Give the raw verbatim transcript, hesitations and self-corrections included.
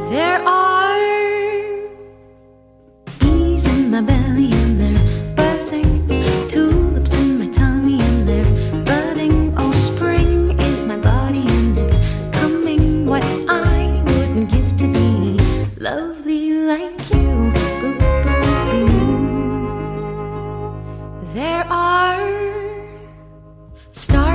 There are bees in my belly and they're buzzing, tulips in my tummy and they're budding. Oh, spring is my body and it's coming. What I wouldn't give to be lovely like you. Boop, boop, boop. There are stars